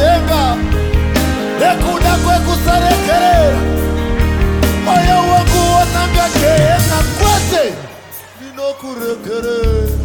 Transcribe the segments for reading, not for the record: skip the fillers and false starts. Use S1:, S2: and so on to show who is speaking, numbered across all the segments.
S1: denga nekuda kwekusarekerera moyo wangu wananga keena kwete ndinokurekerera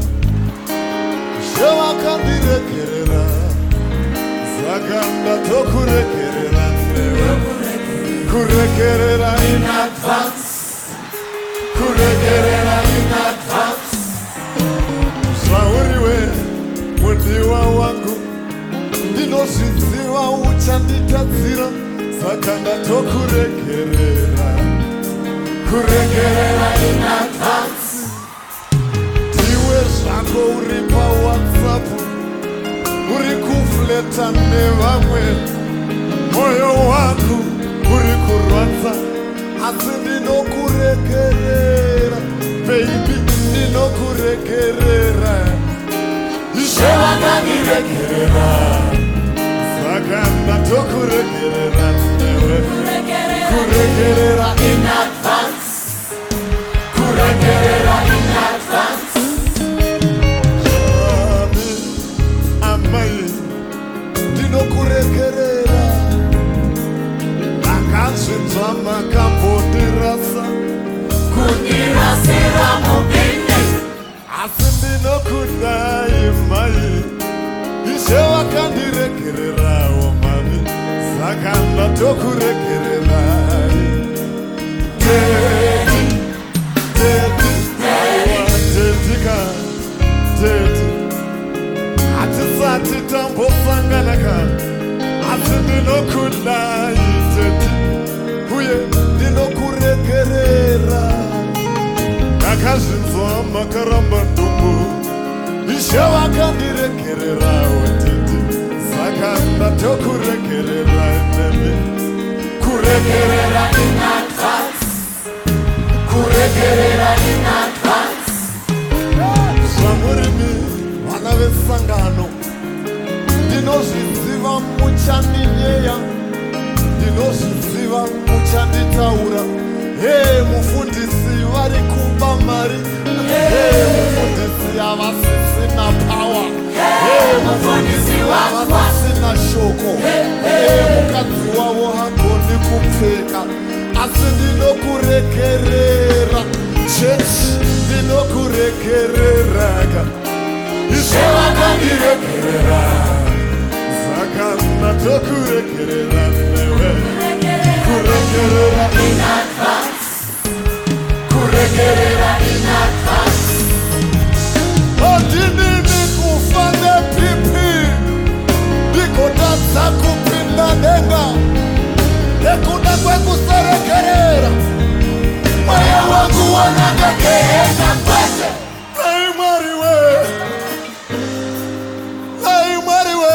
S1: shewakandirekerera saka ndatokurekerera newe kurekerera in advance kurekerera in advance zvauriwe mudiwa wangu ndinozviziva uchanditadzira saka ndatokurekerera kurekerera in advance ndiwe zvako uri paWhatsApp uri kufleta nevamwe moyo wangu uri kurwadza asi ndinokurekerera baby ndinokurekerera Ishe wakandirekerera saka ndatokurekerera newe kurekerera in advance kurekerera in advance amai ndinokurekerera akazvinzwa makambondirasa kundirasira mupinde asi ndinokudai mai Ishe wakandirekererawo mami saka ndatokurekererai teti teti aiwa tetika teti hatisati tambosanganaka asi ndinokudai teti uye ndinokurekerera akazvinzwa makaramba ndumbu Ishe wakandirekererawo tete saka ndatokurekerera nemi kurekerera in advance kurekerera in advance zvamurimi vana vesangano ndinozviziva muchandinyeya ndinozviziva muchanditaura mufundisi vari kupa mari mufundisi havasisina power mufundisi havasisina shoko mukadzi wavo hagoni kupfeka asi ndinokurekerera chechi ndinokurekereraga Ishe wakandirekerera saka ndatokurekerera newe kurekerera in advance kurekerera in advance odinini kufa nepipi ndikodadza kupinda denga nekuda kwekusarekerera moyo wangu wananga keena kwete ai mwari we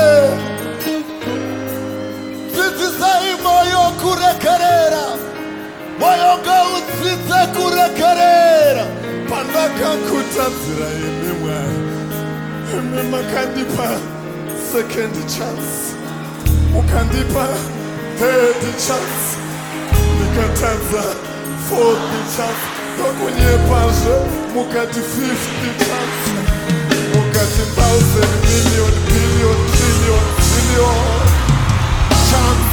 S1: dzidzisai moyo kurekerera moyo ngaudzidze kurekerera pandakakutadzira imi mwari imi makandipa second chance mukandipa third chance ndikatadza fourth chance ndokunyepazve mukati 50 chance mukati 1000 million billion trillion billion chance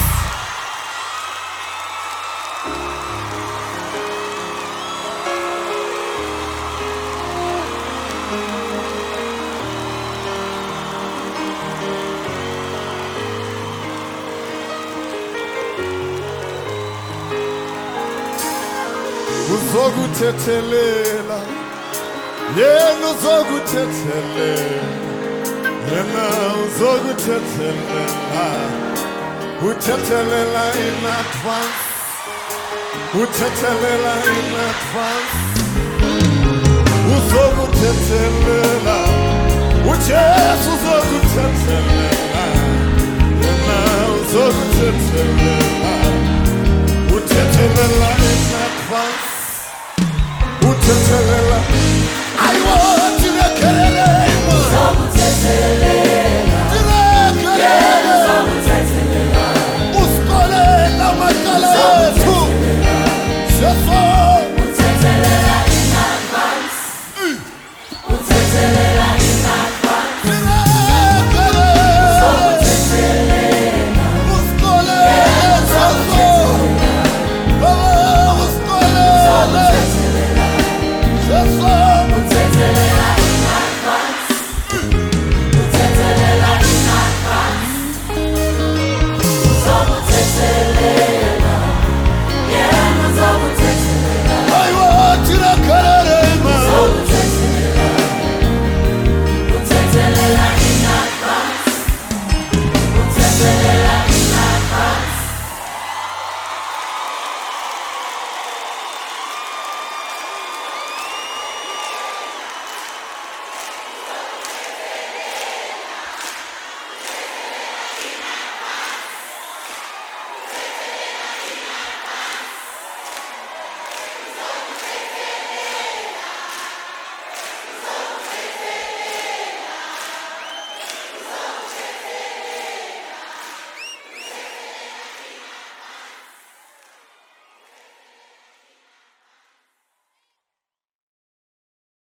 S1: uzokuthethelela yena uzokuthethelela yena uzokuthethelela uthethelela in advance uthethelela in advance uzokuthethelela uJesu uzokuthethelela yena uzokuthethelela uthethelela in advance